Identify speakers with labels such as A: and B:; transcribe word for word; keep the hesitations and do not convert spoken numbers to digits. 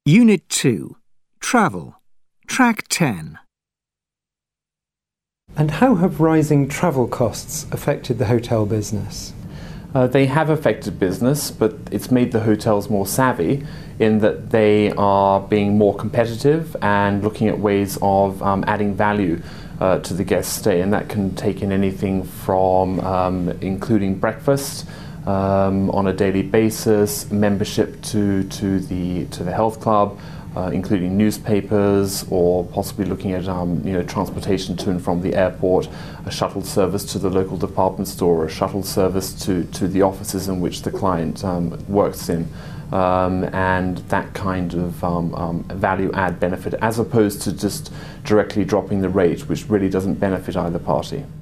A: Unit two. Travel. Track ten.
B: And how have rising travel costs affected the hotel business?
C: Uh, they have affected business, but it's made the hotels more savvy in that they are being more competitive and looking at ways of um, adding value uh, to the guest stay, and that can take in anything from um, including breakfast um, on a daily basis, membership to to the to the health club, uh, including newspapers, or possibly looking at um, you know transportation to and from the airport, a shuttle service to the local department store, a shuttle service to to the offices in which the client um, works in. Um, and that kind of um, um, value add benefit, as opposed to just directly dropping the rate, which really doesn't benefit either party.